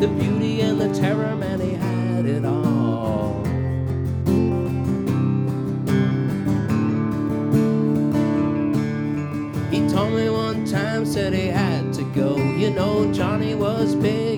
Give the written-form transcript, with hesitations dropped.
the beauty and the terror, man, he had it all. He told me one time, said he had to go. You know, Johnny was big